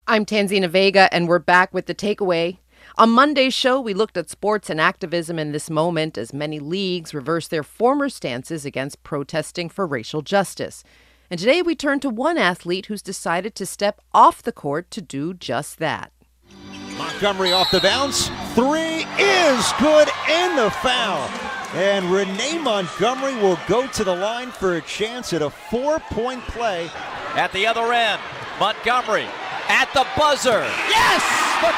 I'm Tanzina Vega, and we're back with the takeaway. On Monday's show, we looked at sports and activism in this moment as many leagues reverse their former stances against protesting for racial justice. And today we turn to one athlete who's decided to step off the court to do just that. Montgomery off the bounce. Three is good and the foul. And Renee Montgomery will go to the line for a chance at a 4-point play. At the other end, Montgomery at the buzzer. Yes, the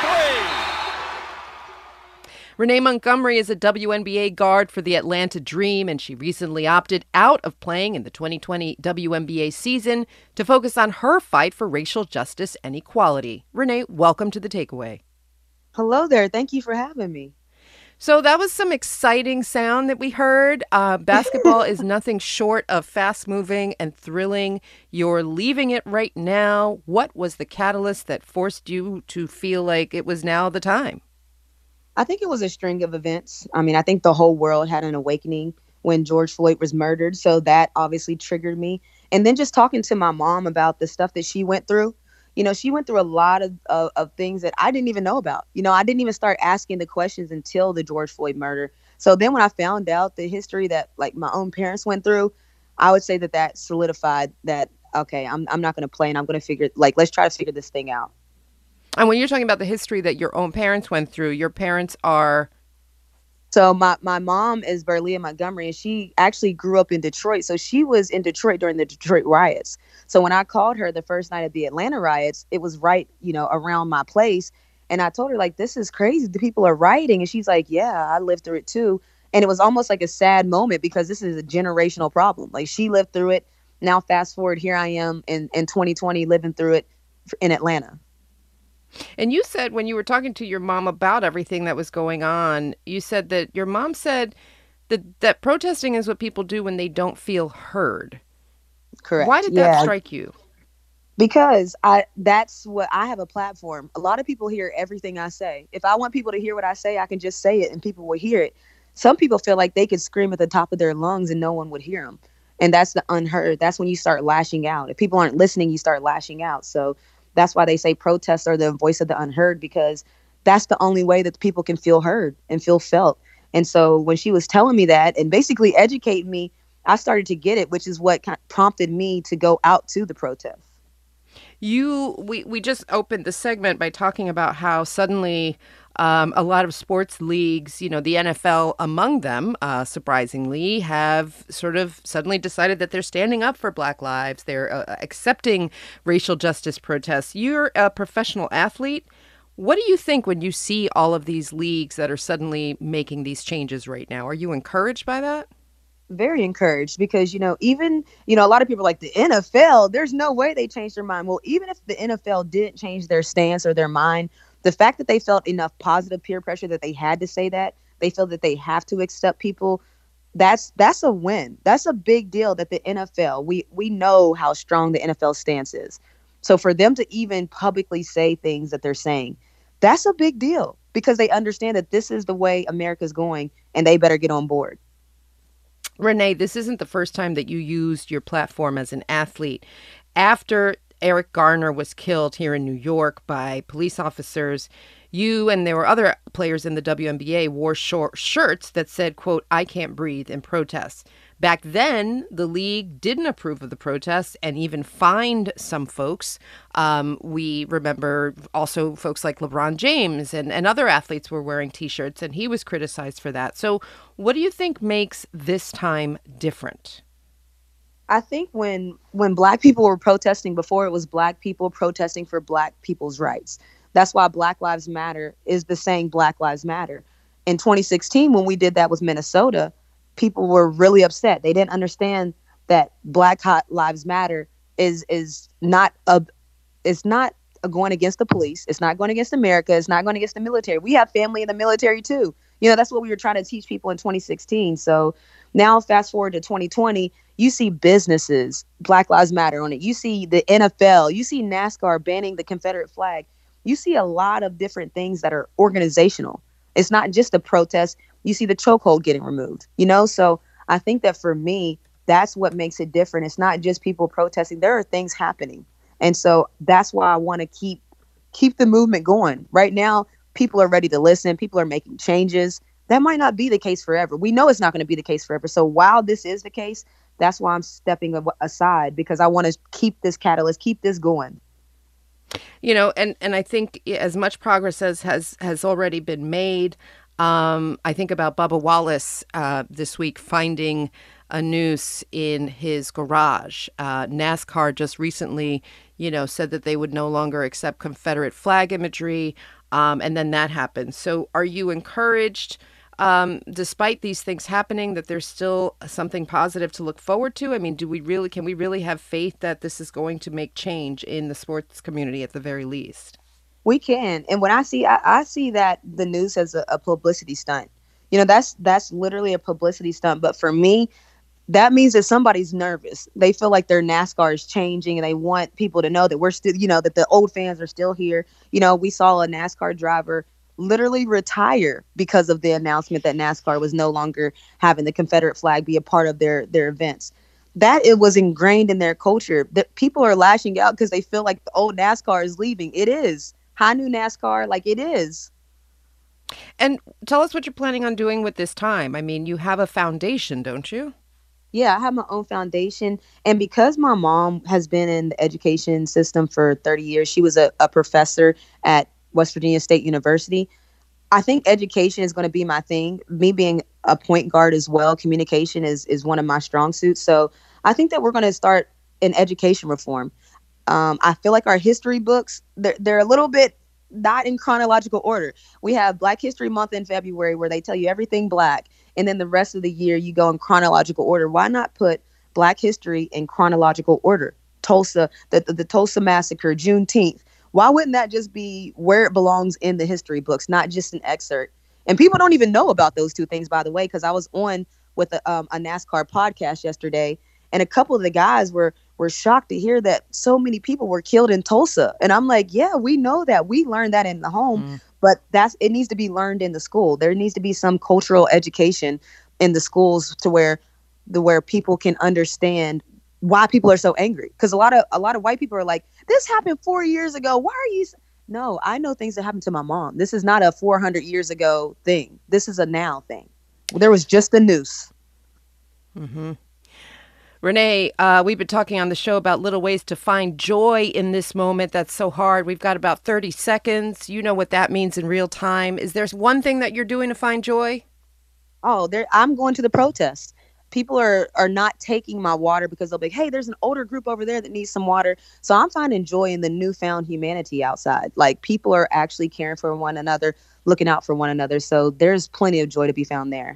three. Renee Montgomery is a WNBA guard for the Atlanta Dream, and she recently opted out of playing in the 2020 WNBA season to focus on her fight for racial justice and equality. Renee, welcome to the takeaway. Hello there. Thank you for having me. So that was some exciting sound that we heard. Basketball is nothing short of fast-moving and thrilling. You're leaving it right now. What was the catalyst that forced you to feel like it was now the time? I think it was a string of events. I think the whole world had an awakening when George Floyd was murdered. So that obviously triggered me. And then just talking to my mom about the stuff that she went through. She went through a lot of things that I didn't even know about. I didn't even start asking the questions until the George Floyd murder. So then when I found out the history that like my own parents went through, I would say that solidified that, okay, I'm not going to play and I'm going to let's try to figure this thing out. And when you're talking about the history that your own parents went through, your parents are... So my mom is Berlia Montgomery, and she actually grew up in Detroit. So she was in Detroit during the Detroit riots. So when I called her the first night of the Atlanta riots, it was right, around my place. And I told her, like, this is crazy. The people are rioting. And she's like, yeah, I lived through it too. And it was almost like a sad moment because this is a generational problem. Like, she lived through it. Now, fast forward, here I am in 2020 living through it in Atlanta. And you said when you were talking to your mom about everything that was going on, you said that your mom said that protesting is what people do when they don't feel heard. Correct. Why did that strike you? Because that's what I have a platform. A lot of people hear everything I say. If I want people to hear what I say, I can just say it and people will hear it. Some people feel like they could scream at the top of their lungs and no one would hear them. And that's the unheard. That's when you start lashing out. If people aren't listening, you start lashing out. So that's why they say protests are the voice of the unheard, because that's the only way that people can feel heard and feel felt. And so when she was telling me that and basically educating me, I started to get it, which is what kind of prompted me to go out to the protest. We just opened the segment by talking about how suddenly a lot of sports leagues, the NFL among them, surprisingly, have sort of suddenly decided that they're standing up for Black lives. They're accepting racial justice protests. You're a professional athlete. What do you think when you see all of these leagues that are suddenly making these changes right now? Are you encouraged by that? Very encouraged because, even, a lot of people are like the NFL, there's no way they changed their mind. Well, even if the NFL didn't change their stance or their mind, the fact that they felt enough positive peer pressure that they had to say that, they feel that they have to accept people, that's a win. That's a big deal that the NFL, we know how strong the NFL stance is. So for them to even publicly say things that they're saying, that's a big deal because they understand that this is the way America's going and they better get on board. Renee, this isn't the first time that you used your platform as an athlete. After Eric Garner was killed here in New York by police officers, you and there were other players in the WNBA wore short shirts that said, quote, "I can't breathe" in protest. Back then, the league didn't approve of the protests and even fined some folks. We remember also folks like LeBron James and other athletes were wearing T-shirts, and he was criticized for that. So what do you think makes this time different? I think when Black people were protesting before, it was Black people protesting for Black people's rights. That's why Black Lives Matter is the saying Black Lives Matter. In 2016, when we did that with Minnesota, people were really upset. They didn't understand that Black Lives Matter is not going against the police. It's not going against America. It's not going against the military. We have family in the military too. That's what we were trying to teach people in 2016. So now fast forward to 2020, you see businesses, Black Lives Matter on it. You see the NFL, you see NASCAR banning the Confederate flag. You see a lot of different things that are organizational. It's not just a protest. You see the chokehold getting removed, So I think that for me, that's what makes it different. It's not just people protesting. There are things happening. And so that's why I want to keep keep the movement going. Right now, people are ready to listen. People are making changes. That might not be the case forever. We know it's not going to be the case forever. So while this is the case, that's why I'm stepping aside, because I want to keep this catalyst, keep this going. And I think as much progress as has already been made, I think about Bubba Wallace this week finding a noose in his garage. NASCAR just recently, said that they would no longer accept Confederate flag imagery, and then that happened. So are you encouraged, despite these things happening, that there's still something positive to look forward to? I mean, can we really have faith that this is going to make change in the sports community at the very least? We can. And when I see that the news as a publicity stunt, that's literally a publicity stunt. But for me, that means that somebody's nervous. They feel like their NASCAR is changing and they want people to know that we're still, that the old fans are still here. We saw a NASCAR driver literally retire because of the announcement that NASCAR was no longer having the Confederate flag be a part of their events. That it was ingrained in their culture. That people are lashing out because they feel like the old NASCAR is leaving. It is. High new NASCAR, like it is. And tell us what you're planning on doing with this time. I mean, you have a foundation, don't you? Yeah, I have my own foundation. And because my mom has been in the education system for 30 years, she was a professor at West Virginia State University. I think education is going to be my thing. Me being a point guard as well, communication is one of my strong suits. So I think that we're going to start an education reform. I feel like our history books, they're a little bit not in chronological order. We have Black History Month in February where they tell you everything Black. And then the rest of the year, you go in chronological order. Why not put Black history in chronological order? Tulsa, the Tulsa Massacre, Juneteenth. Why wouldn't that just be where it belongs in the history books, not just an excerpt? And people don't even know about those two things, by the way, because I was on with a NASCAR podcast yesterday, and a couple of the guys were shocked to hear that so many people were killed in Tulsa. And I'm like, yeah, we know that. We learned that in the home, but it needs to be learned in the school. There needs to be some cultural education in the schools to where people can understand why people are so angry. Because a lot of white people are like, this happened 4 years ago. Why are you? No, I know things that happened to my mom. This is not a 400 years ago thing. This is a now thing. There was just a noose. Mm-hmm. Renee, we've been talking on the show about little ways to find joy in this moment that's so hard. We've got about 30 seconds. You know what that means in real time. Is there one thing that you're doing to find joy? Oh, I'm going to the protest. People are not taking my water because they'll be like, hey, there's an older group over there that needs some water. So I'm finding joy in the newfound humanity outside. Like people are actually caring for one another, looking out for one another. So there's plenty of joy to be found there.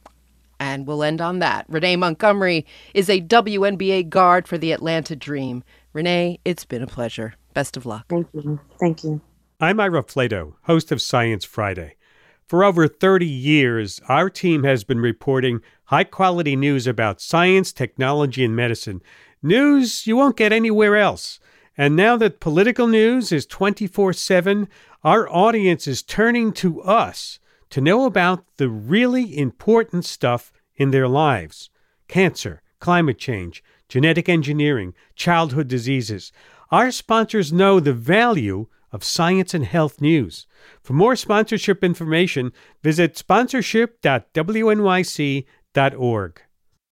And we'll end on that. Renee Montgomery is a WNBA guard for the Atlanta Dream. Renee, it's been a pleasure. Best of luck. Thank you. Thank you. I'm Ira Flato, host of Science Friday. For over 30 years, our team has been reporting high-quality news about science, technology, and medicine. News you won't get anywhere else. And now that political news is 24/7, our audience is turning to us to know about the really important stuff in their lives. Cancer, climate change, genetic engineering, childhood diseases. Our sponsors know the value of science and health news. For more sponsorship information, visit sponsorship.wnyc.org.